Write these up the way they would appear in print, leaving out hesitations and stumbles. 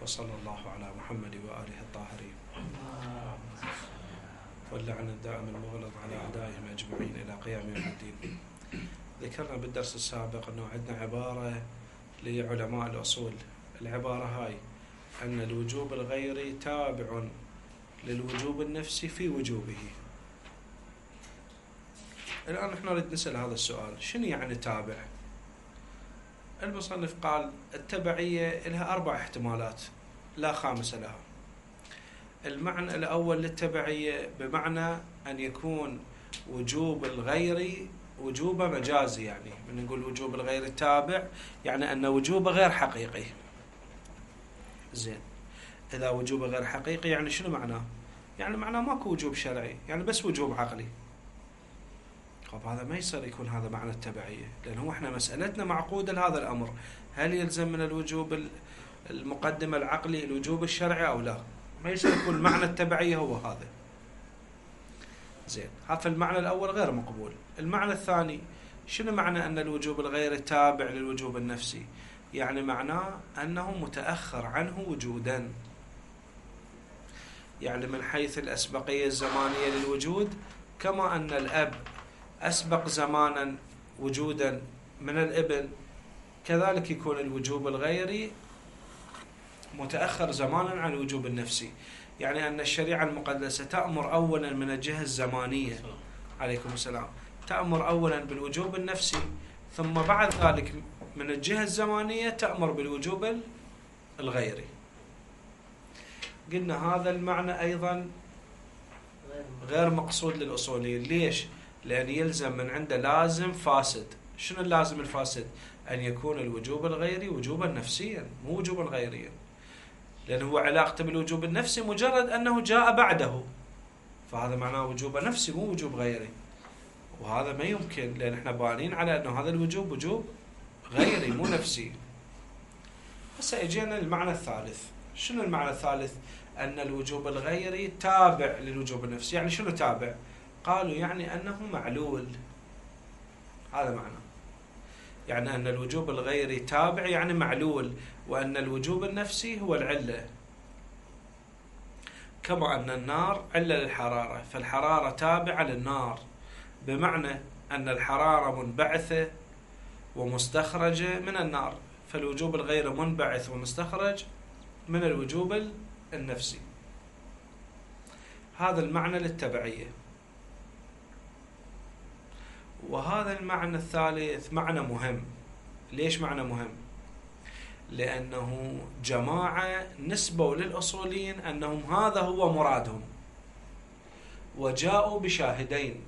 وصلى الله على محمد وآله الطاهرين واللعن الدائم المغلظ على أعدائهم أجمعين إلى قيام يوم الدين. ذكرنا بالدرس السابق أنه عندنا عبارة لعلماء الأصول، العبارة هاي أن الوجوب الغيري تابع للوجوب النفسي في وجوبه. الآن نحن نريد نسأل هذا السؤال، شنو يعني تابع؟ المصنف قال التبعية لها 4 احتمالات لا خامس لها. المعنى الأول للتبعية بمعنى أن يكون وجوب الغير وجوب مجازي، يعني من نقول وجوب الغير تابع يعني أن وجوبه غير حقيقي. زين، إذا وجوبه غير حقيقي يعني شنو معناه؟ يعني معناه ماكو وجوب شرعي، يعني بس وجوب عقلي. طب هذا ما يصير يكون هذا معنى التبعية، لأنه احنا مسألتنا معقودة لهذا الأمر، هل يلزم من الوجوب المقدم العقلي الوجوب الشرعي أو لا؟ ما يصير يكون معنى التبعية هو هذا. زين، هذا المعنى الأول غير مقبول. المعنى الثاني، شنو معنى أن الوجوب الغير تابع للوجوب النفسي؟ يعني معناه أنه متأخر عنه وجودا، يعني من حيث الأسبقية الزمانية للوجود، كما أن الأب أسبق زمانا وجودا من الابن، كذلك يكون الوجوب الغيري متأخر زمانا عن الوجوب النفسي. يعني أن الشريعة المقدسة تأمر أولا من الجهة الزمانية، عليكم السلام، تأمر أولا بالوجوب النفسي، ثم بعد ذلك من الجهة الزمانية تأمر بالوجوب الغيري. قلنا هذا المعنى أيضا غير مقصود للأصوليين. ليش؟ لأن يلزم من عنده لازم فاسد. شنو اللازم الفاسد؟ أن يكون الوجوب الغيري وجوبا نفسيا مو وجوبا غيريا، لأنه هو علاقته بالوجوب النفسي مجرد أنه جاء بعده، فهذا معناه وجوب نفسي مو وجوب غيري، وهذا ما يمكن، لأن احنا بانين على أنه هذا الوجوب وجوب غيري مو نفسي. هسه اجينا المعنى الثالث. شنو المعنى الثالث؟ أن الوجوب الغيري تابع للوجوب النفسي. يعني شنو تابع؟ قالوا يعني أنه معلول. هذا معنى، يعني أن الوجوب الغيري تابع يعني معلول، وأن الوجوب النفسي هو العلة. كما أن النار علة للحرارة، فالحرارة تابعة للنار، بمعنى أن الحرارة منبعثة ومستخرجة من النار، فالوجوب الغير منبعث ومستخرج من الوجوب النفسي. هذا المعنى للتبعية. وهذا المعنى الثالث معنى مهم. ليش معنى مهم؟ لأنه جماعة نسبوا للأصوليين أنهم هذا هو مرادهم، وجاءوا بشاهدين.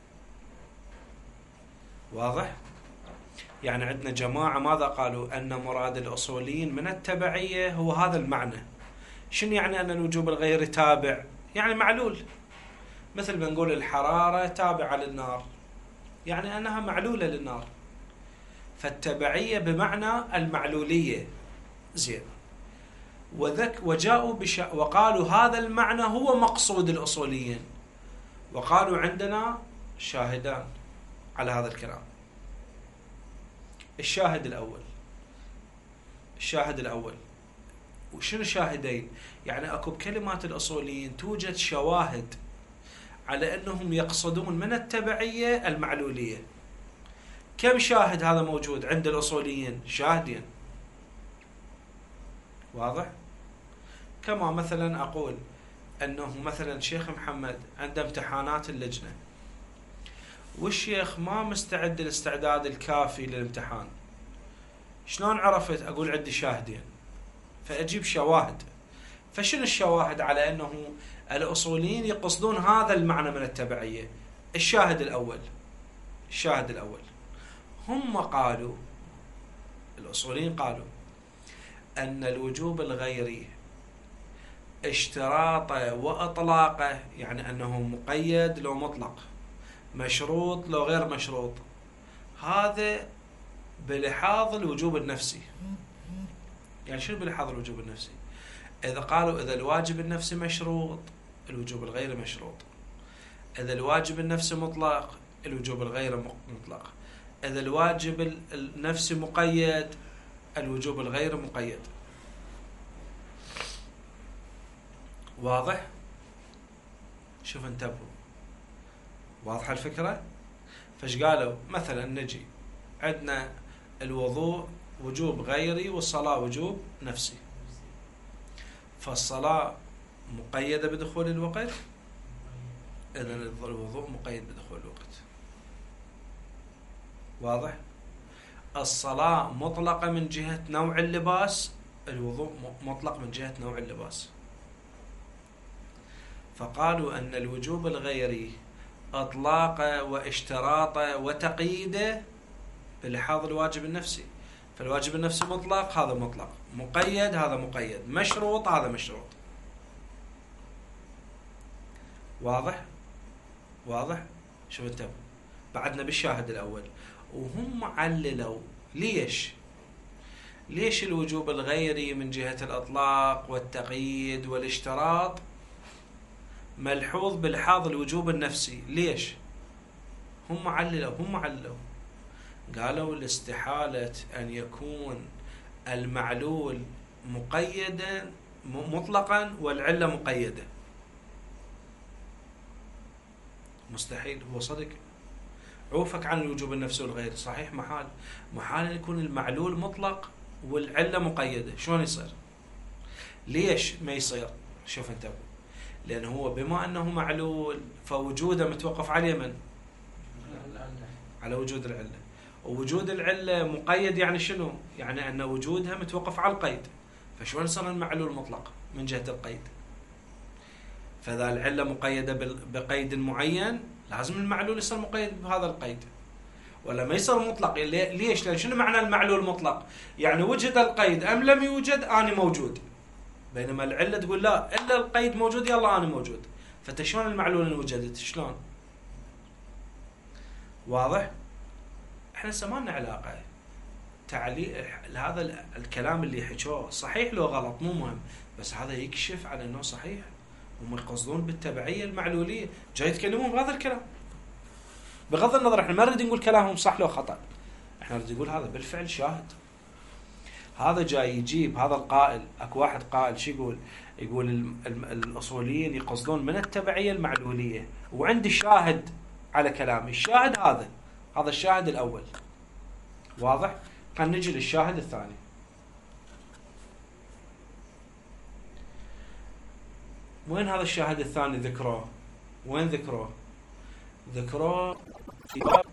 واضح؟ يعني عندنا جماعة ماذا قالوا؟ أن مراد الأصوليين من التبعية هو هذا المعنى. شنو يعني أن الوجوب الغير تابع؟ يعني معلول، مثل ما نقول الحرارة تابعة للنار، يعني أنها معلولة للنار، فالتبعية بمعنى المعلولية. زين، وجاءوا وقالوا هذا المعنى هو مقصود الأصوليين، وقالوا عندنا شاهدان على هذا الكلام. الشاهد الأول وشنو شاهدين؟ يعني أكو بكلمات الأصوليين توجد شواهد على أنهم يقصدون من التبعية المعلولية. كم شاهد هذا موجود عند الأصوليين؟ شاهدين. واضح؟ كما مثلا أقول أنه مثلا شيخ محمد عنده امتحانات اللجنة، والشيخ ما مستعد الاستعداد الكافي للامتحان، شلون عرفت؟ أقول عندي شاهدين، فأجيب شواهد. فشنو الشواهد على أنه الأصوليين يقصدون هذا المعنى من التبعية؟ الشاهد الأول هم قالوا، الأصوليين قالوا أن الوجوب الغيري اشتراطه وإطلاقه، يعني أنه مقيد لو مطلق، مشروط لو غير مشروط، هذا بلحاظ الوجوب النفسي. يعني شنو بلحاظ الوجوب النفسي؟ إذا قالوا إذا الواجب النفسي مشروط الوجوب الغير مشروط، إذا الواجب النفسي مطلق الوجوب الغير مطلق، إذا الواجب النفسي مقيد الوجوب الغير مقيد. واضح؟ شوف انتبهوا، واضحة الفكرة؟ فايش قالوا؟ مثلا نجي عندنا الوضوء وجوب غيري والصلاة وجوب نفسي، فالصلاة مقيدة بدخول الوقت، إذن الوضوء مقيد بدخول الوقت. واضح؟ الصلاة مطلقة من جهة نوع اللباس، الوضوء مطلق من جهة نوع اللباس. فقالوا أن الوجوب الغيري إطلاقه واشتراطه وتقييده بلحاظ الواجب النفسي، فالواجب النفسي مطلق، هذا مطلق، مقيد، هذا مقيد، مشروط، هذا مشروط. واضح؟ واضح؟ شوف انتبهوا، بعدنا بالشاهد الأول، وهم عللوا ليش الوجوب الغيري من جهة الإطلاق والتقييد والاشتراط ملحوظ بلحاظ الوجوب النفسي؟ ليش؟ هم عللوا قالوا لاستحالة أن يكون المعلول مقيدا مطلقا والعلة مقيدة، مستحيل. هو صدق عوفك عن الوجوب النفسي والغيري، صحيح محال أن يكون المعلول مطلق والعلة مقيدة. شلون يصير؟ ليش ما يصير؟ شوف انتبهوا، لأنه هو بما أنه معلول فوجوده متوقف على من؟ على وجود العلة، ووجود العلة مقيد، يعني شنو؟ يعني أن وجودها متوقف على القيد، فشلون صار المعلول مطلق من جهة القيد؟ فإذا العلة مقيدة بقيد معين لازم المعلول يصير مقيد بهذا القيد، ولا ما يصير مطلق. ليش؟ لأن شنو معنى المعلول مطلق؟ يعني وجد القيد أم لم يوجد أنا موجود، بينما العلة تقول لا، إلا القيد موجود يلا أنا موجود. فتشلون المعلول إن وجدت؟ شلون؟ واضح؟ احنا سمعنا علاقة تعليق هذا الكلام اللي حكوه صحيح لو غلط مو مهم، بس هذا يكشف على انه صحيح. هم يقصدون بالتبعية المعلولية، جاي يتكلمون بهذا الكلام بغض النظر احنا ما نريد نقول كلامهم صح لو خطأ، احنا نريد نقول هذا بالفعل شاهد. هذا جاي يجيب هذا القائل، اكو واحد قائل شو يقول الاصوليين يقصدون من التبعية المعلولية، وعندي شاهد على كلامي، الشاهد هذا الشاهد الأول. واضح؟ خلينا نجي للشاهد الثاني. وين هذا الشاهد الثاني ذكروه؟ وين ذكروه؟ ذكروه في باب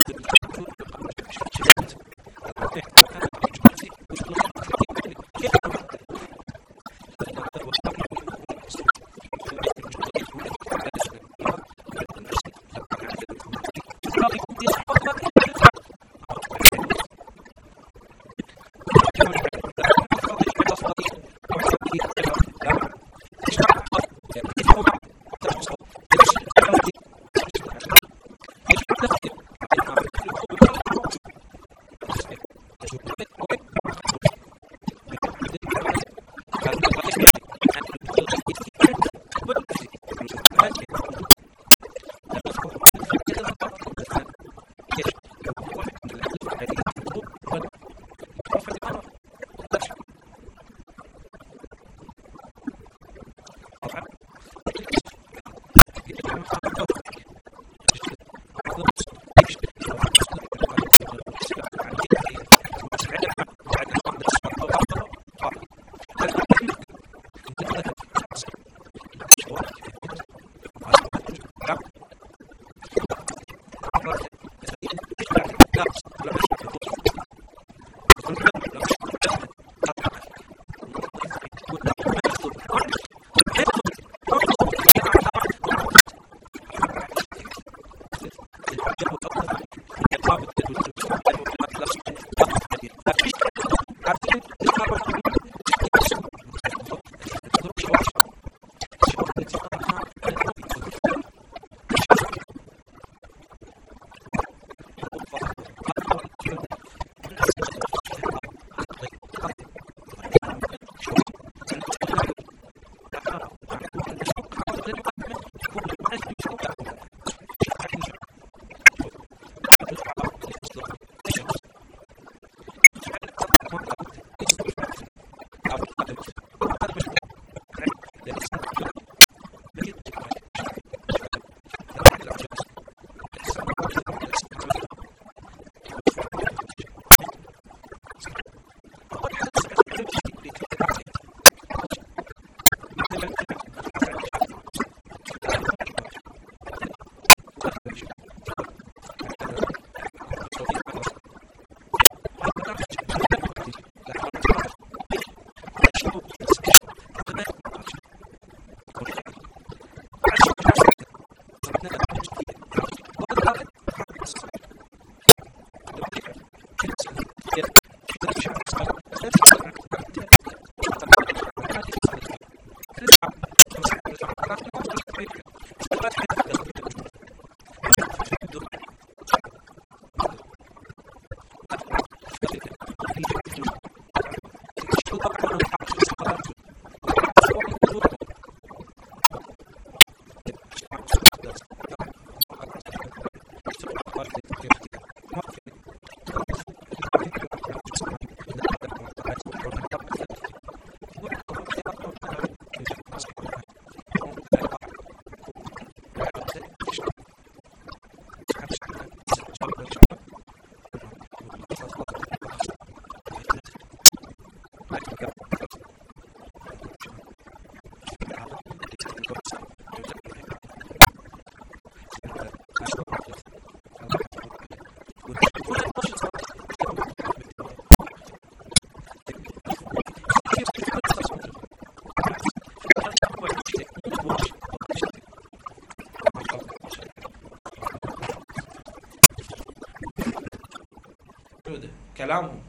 كلامهم.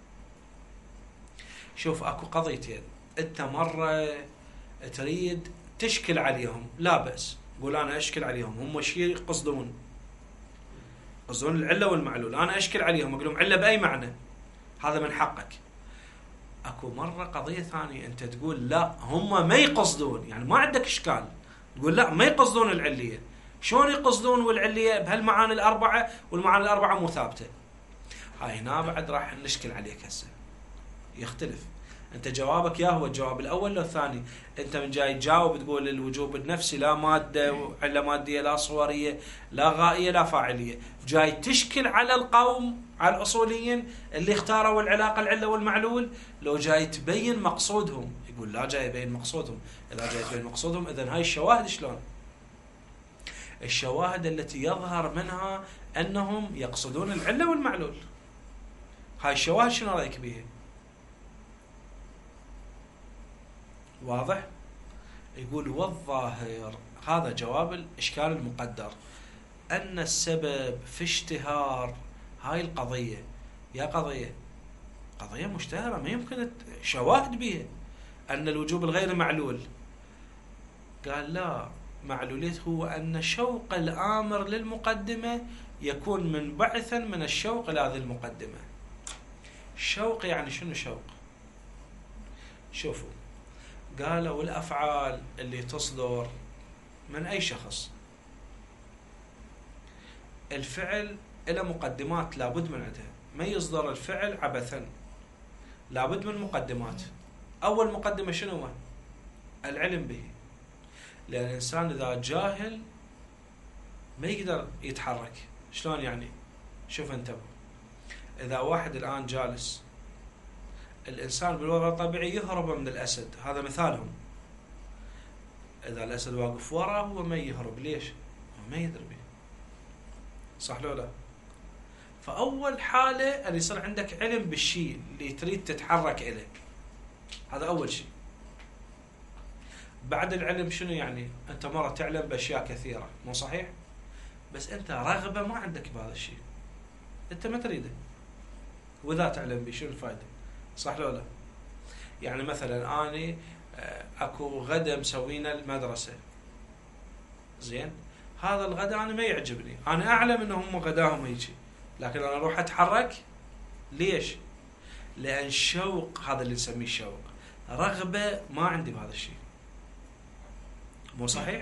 شوف اكو قضيتين، انت مرة تريد تشكل عليهم لا بأس، قول انا اشكل عليهم، هم شيء يقصدون العلة والمعلول، انا اشكل عليهم اقول لهم علة باي معنى، هذا من حقك. اكو مرة قضية ثانية انت تقول لا هم ما يقصدون، يعني ما عندك اشكال، تقول لا ما يقصدون العلية، شلون يقصدون والعلية بهالمعاني الاربعة والمعاني الاربعة مو ثابتة. هاي هنا بعد راح نشكل عليك هسه، يختلف. انت جوابك يا هو الجواب الاول لو الثاني. انت من جاي تجاوب تقول الوجوب النفسي لا ماده عله ماديه لا صوريه لا غائيه لا فاعليه، جاي تشكل على القوم على الاصوليين اللي اختاروا العلاقه العله والمعلول، لو جاي تبين مقصودهم يقول لا جاي يبين مقصودهم. اذا جاي تبين مقصودهم اذا هاي الشواهد شلون؟ الشواهد التي يظهر منها أنهم يقصدون العلة والمعلول. هاي الشواهد شنو رأيك بيها؟ واضح؟ يقول والظاهر، هذا جواب الإشكال المقدر، أن السبب في اشتهار هاي القضية، يا قضية مشتهرة ما يمكن شواهد بها، أن الوجوب الغير معلول. قال لا، معلوليته هو أن شوق الآمر للمقدمة يكون منبعثا من الشوق إلى هذه المقدمة. شوق يعني شنو شوق؟ شوفوا، قالوا الأفعال اللي تصدر من أي شخص، الفعل إلى مقدمات لابد من عندها، ما يصدر الفعل عبثا، لابد من مقدمات. أول مقدمة شنو هو؟ العلم به، لأن الإنسان إذا جاهل ما يقدر يتحرك. شلون يعني؟ شوف انتبه، إذا واحد الآن جالس، الإنسان بالوضع الطبيعي يهرب من الأسد، هذا مثالهم. إذا الأسد واقف وراه هو ما يهرب، ليش؟ هو ما يدري به، صح لو لا؟ فأول حالة أن يصير عندك علم بالشيء اللي تريد تتحرك إليه، هذا أول شيء. بعد العلم شنو يعني؟ أنت مرة تعلم بأشياء كثيرة، مو صحيح؟ بس أنت رغبة ما عندك بهذا الشيء، أنت ما تريده، وإذا تعلم به شنو الفائدة؟ صح لو لا؟ يعني مثلا أنا أكو غدا مسوينا المدرسة، زين، هذا الغدا أنا ما يعجبني، أنا أعلم أنهم غداهم هيجي، لكن أنا أروح أتحرك، ليش؟ لأن شوق، هذا اللي نسميه شوق، رغبة ما عندي بهذا الشيء، مو صحيح؟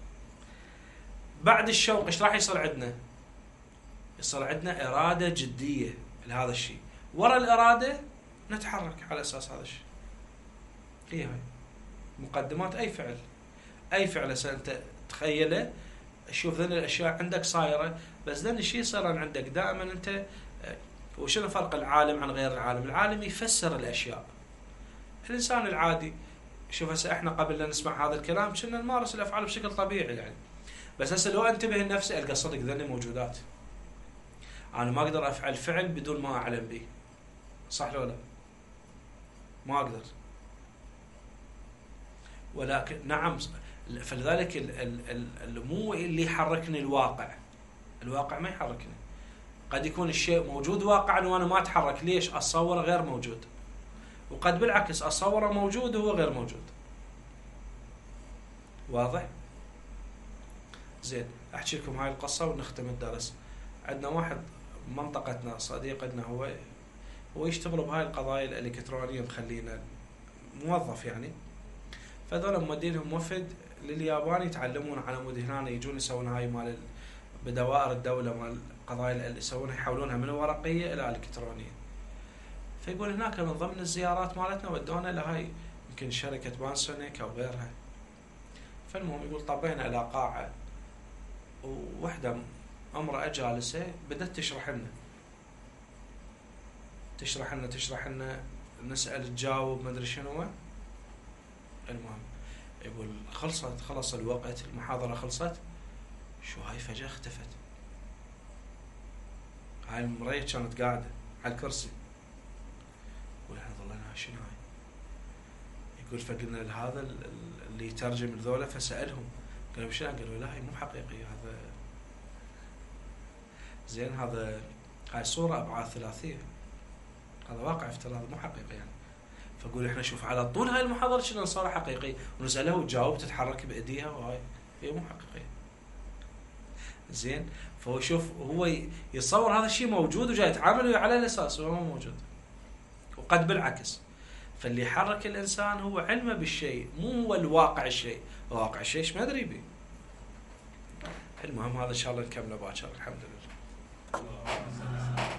بعد الشوق ايش راح يصير عندنا؟ يصير عندنا إرادة جدية لهذا الشيء، ورا الإرادة نتحرك على أساس هذا الشيء. هي هاي مقدمات أي فعل هسه أنت تخيله، شوف ذن الأشياء عندك صايرة، بس ذن الشيء صار عندك دائما أنت. وشنو فرق العالم عن غير العالم؟ العالم يفسر الأشياء، الإنسان العادي، شوف هسه احنا قبل لا نسمع هذا الكلام كنا نمارس الأفعال بشكل طبيعي يعني، بس هسه لو انتبه لنفسي ألقى صدق ذني موجودات، أنا ما أقدر أفعل فعل بدون ما أعلم به، صح لو لا؟ ما أقدر. ولكن نعم، فلذلك مو اللي يحركني الواقع ما يحركني، قد يكون الشيء موجود واقعا وأنا ما أتحرك، ليش؟ أتصوره غير موجود، وقد بالعكس أتصوره موجود وهو غير موجود. واضح؟ زين، أحكي لكم هاي القصة ونختم الدرس. عندنا واحد منطقتنا صديقنا، هو يشتغل بهاي القضايا الإلكترونية، مخلينا موظف يعني، فذولا مودينهم وفد لليابان يتعلمون على مود هنا، يجون يسوون هاي مال بدوائر الدولة، مال القضايا اللي يسوونها يحولونها من ورقية إلى إلكترونية. فيقول هناك من ضمن الزيارات مالتنا ودونا لهاي يمكن شركة بانسونيك أو غيرها. فالمهم يقول طبينا إلى قاعة، ووحدة امرأة جالسة بدأت تشرح لنا نسأل تجاوب ما أدري شنو. المهم يقول خلص الوقت، المحاضرة خلصت، شو هاي فجأة اختفت. هاي المرأة كانت قاعدة على الكرسي، يقول احنا ظلنا شنو هاي؟ يقول فقلنا لهذا اللي يترجم الذولة فسألهم، قالوا شنو؟ قالوا لا هاي مو حقيقية، هذا زين، هاي صورة أبعاد ثلاثية، هذا واقع افتراضي مو حقيقي يعني. فقول احنا شوف على طول هاي المحاضرة شنو صار حقيقي، ونسألها وتجاوب تتحرك بأيديها، وهاي هي مو حقيقية. زين، فهو شوف هو يتصور هذا الشيء موجود وجاي يتعامل على الأساس وهو مو موجود، وقد بالعكس. فاللي يحرك الإنسان هو علمه بالشيء، مو هو الواقع الشيء، واقع الشيء ايش ما أدري به. المهم هذا إن شاء الله نكمله باكر. الحمد لله.